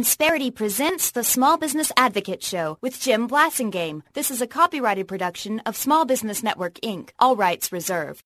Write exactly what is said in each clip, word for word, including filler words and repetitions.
Insperity presents the Small Business Advocate Show with Jim Blasingame. This is a copyrighted production of Small Business Network, Incorporated. All rights reserved.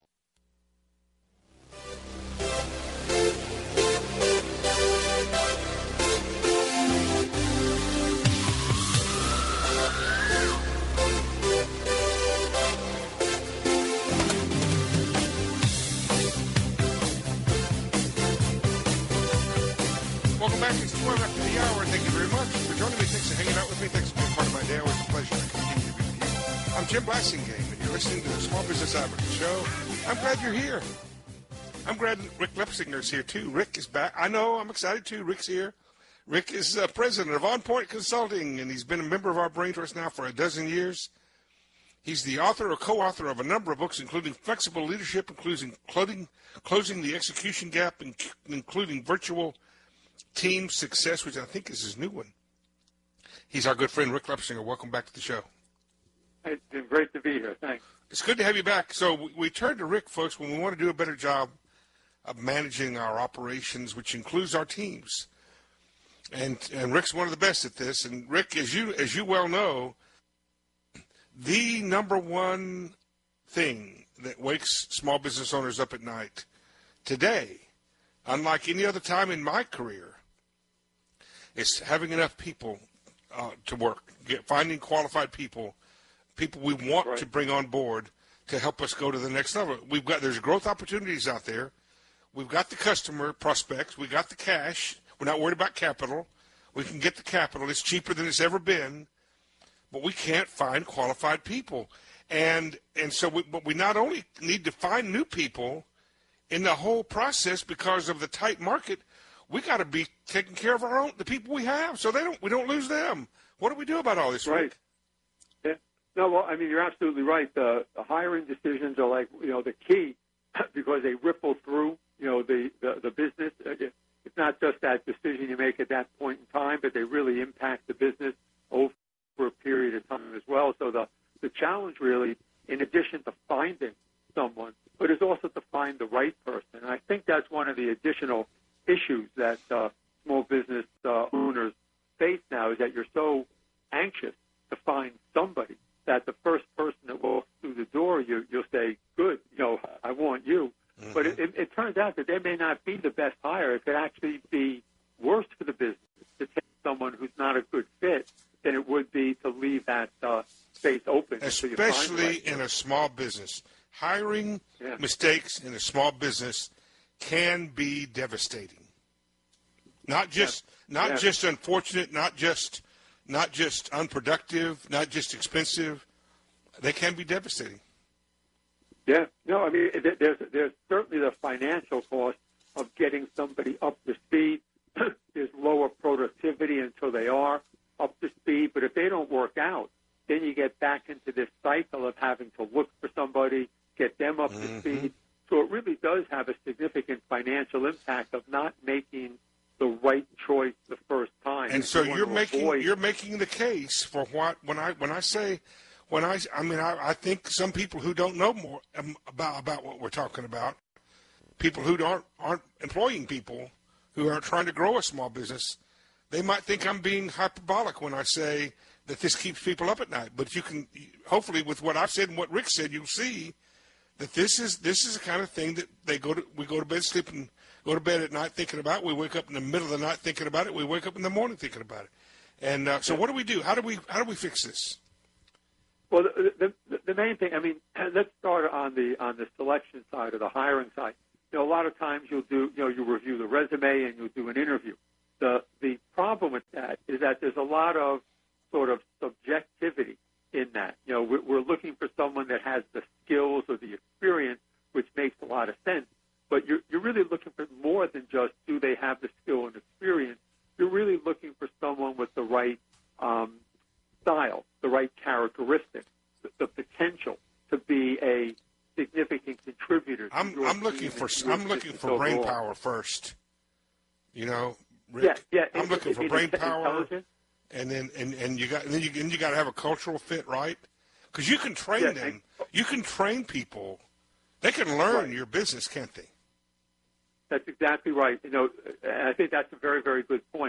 Welcome back. It's twelve after the hour. Thank you very much for joining me. Thanks for hanging out with me. Thanks for being part of my day. Always a pleasure to continue to be with you. I'm Jim Blasingame, and you're listening to the Small Business Advocate Show. I'm glad you're here. I'm glad Rick Lepsinger's here, too. Rick is back. I know. I'm excited, too. Rick's here. Rick is uh, president of On Point Consulting, and he's been a member of our brain trust now for a dozen years. He's the author or co-author of a number of books, including Flexible Leadership, including Closing, Closing the Execution Gap, including Virtual Team Success, which I think is his new one. He's our good friend, Rick Lepsinger. Welcome back to the show. It's been great to be here. Thanks. It's good to have you back. So we, we turn to Rick, folks, when we want to do a better job of managing our operations, which includes our teams. And and Rick's one of the best at this. And Rick, as you as you well know, the number one thing that wakes small business owners up at night today, unlike any other time in my career, is having enough people uh, to work, get, finding qualified people, people we want right. to bring on board to help us go to the next level. We've got there's growth opportunities out there. We've got the customer prospects. We got the cash. We're not worried about capital. We can get the capital. It's cheaper than it's ever been, but we can't find qualified people. And and so, we, but we not only need to find new people in the whole process because of the tight market. We got to be taking care of our own, the people we have, so they don't we don't lose them. What do we do about all this? Right. Rick? Yeah. No, well, I mean, you're absolutely right. The, the hiring decisions are like, you know, the key because they ripple through, you know, the, the, the business. It's not just that decision you make at that point in time, but they really impact the business over a period of time as well. So the, the challenge really, in addition to finding someone, but is also to find the right person. And I think that's one of the additional issues that uh, small business uh, owners face now is that you're so anxious to find somebody that the first person that walks through the door, you, you'll say, good, you know, I want you. Mm-hmm. But it, it, it turns out that they may not be the best hire. It could actually be worse for the business to take someone who's not a good fit than it would be to leave that uh, space open. Especially right in a small business. Hiring yeah. mistakes in a small business can be devastating. Not just yeah. not yeah. just unfortunate, not just not just unproductive, not just expensive. They can be devastating. Yeah. No, I mean, there's there's certainly the financial cost of getting somebody up to speed. There's lower productivity until they are up to speed. But if they don't work out, then you get back into this cycle of having to look for somebody, get them up mm-hmm. to speed. So it really does have a significant financial impact of not making the right choice the first time. And so you you're making avoid... you're making the case for what when I when I say when I I mean I, I think some people who don't know more about about what we're talking about, people who aren't aren't employing people who are trying to grow a small business, they might think I'm being hyperbolic when I say that this keeps people up at night. But you can hopefully with what I've said and what Rick said, you'll see that this is this is the kind of thing that they go to we go to bed sleeping go to bed at night thinking about. We wake up in the middle of the night thinking about it. We wake up in the morning thinking about it. And uh, so what do we do? How do we how do we fix this? Well, the, the, the main thing, I mean, let's start on the on the selection side or the hiring side. You know, a lot of times you'll do, you know, you review the resume and you'll do an interview. The the problem with that is that there's a lot of sort of subjectivity in that. You know, we're, we're looking for someone that has the skills or the experience, which makes a lot of sense. But you're, you're really looking for more than just do they have the skill and experience. You're really looking for someone with the right um, style, the right characteristics, the, the potential to be a significant contributor. To I'm, I'm looking for I'm looking for brain power first. You know, Rick, yeah, yeah. I'm looking for brain power, and then and, and you got and then you and you got to have a cultural fit, right? Because you can train yeah, them. and, you can train people. They can learn right. your business, can't they? That's exactly right. You know, and I think that's a very, very good point.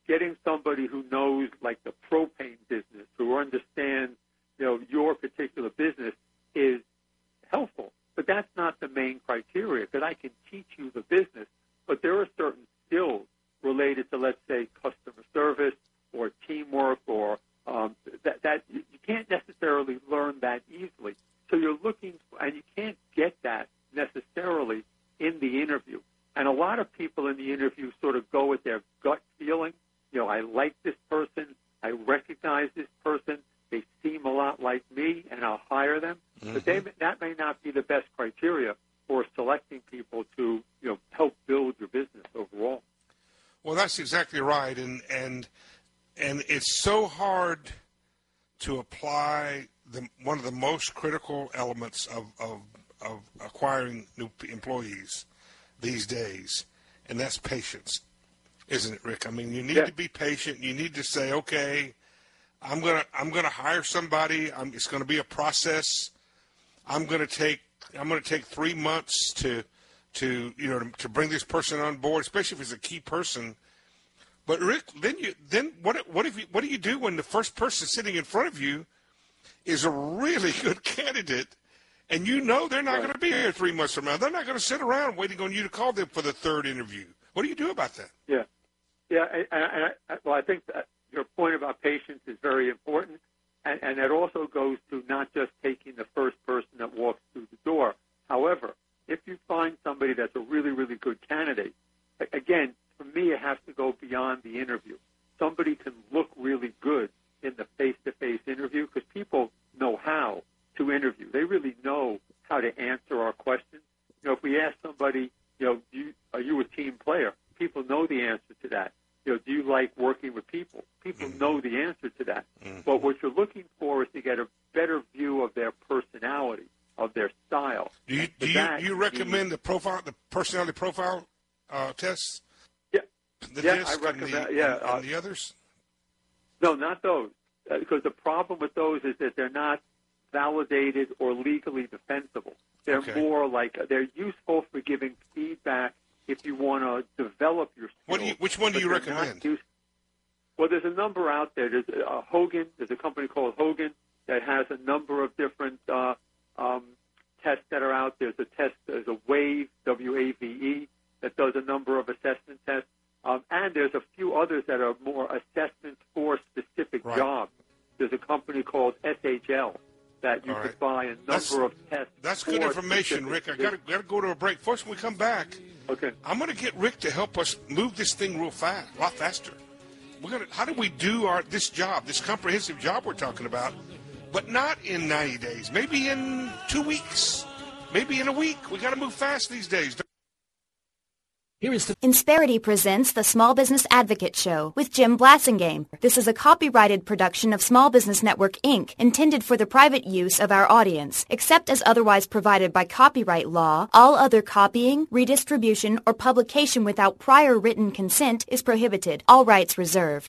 getting somebody who knows, like, the propane business, who understands, you know, your particular business is helpful. But that's not the main criteria, because I can teach you the business, but there are certain skills related to, let's say, customer service or teamwork, or um, that, that you can't necessarily learn that easily. So you're looking, and you can't get that necessarily in the interview. And a lot of people in the interview sort of go with their gut feeling. You know, I like this person. I recognize this person. They seem a lot like me, and I'll hire them. Mm-hmm. But they, that may not be the best criteria for selecting people to, you know, help build your business overall. Well, that's exactly right, and and and it's so hard to apply the one of the most critical elements of of, of acquiring new employees these days, and that's patience, isn't it, Rick? I mean, you need yeah. to be patient. You need to say, okay, I'm gonna I'm gonna hire somebody. I'm, it's going to be a process. I'm going to take I'm going to take three months to to you know to, to bring this person on board, especially if it's a key person. But Rick, then you then what what if you, what do you do when the first person sitting in front of you is a really good candidate, and you know they're not right. going to be here three months from now? They're not going to sit around waiting on you to call them for the third interview. What do you do about that? Yeah, yeah. And I, I, well, I think that your point about patience is very important, and, and that also goes to not just taking the first person that walks through the door. However, if you find somebody that's a really, really good candidate, again, for me, it has to go beyond the interview. Somebody can look really good in the face-to-face interview because people know how to interview. They really know how to answer our questions. You know, if we ask somebody, you know, do you, are you a team player? People know the answer to that. You know, do you like working with people? People mm-hmm. know the answer to that. Mm-hmm. But what you're looking for is to get a better view of their personality, of their style. Do you do you, that, you recommend the profile, the personality profile uh, tests? Yeah, the yeah, disc I recommend. And the, yeah, and, uh, and the others. No, not those, uh, because the problem with those is that they're not validated or legally defensible. They're okay. more like they're useful for giving feedback if you want to develop your skills. What do you, which one do you recommend? Used, well, there's a number out there. There's uh, Hogan. There's a company called Hogan that has a number of different uh, um, tests that are out. There's a test. There's a WAVE, W A V E, that does a number of assessment tests. Um, and there's a few others that are more assessments for specific right. jobs. There's a company called S H L that you All could right. buy a number that's, of tests. That's good information, Rick. I got to got to go to a break. First, when we come back, okay. I'm going to get Rick to help us move this thing real fast, a lot faster. We're gonna. How do we do our this job, this comprehensive job we're talking about, but not in ninety days? Maybe in two weeks. Maybe in a week. We got to move fast these days. Here is the Insperity presents the Small Business Advocate Show with Jim Blasingame. This is a copyrighted production of Small Business Network, Incorporated, intended for the private use of our audience. Except as otherwise provided by copyright law, all other copying, redistribution, or publication without prior written consent is prohibited. All rights reserved.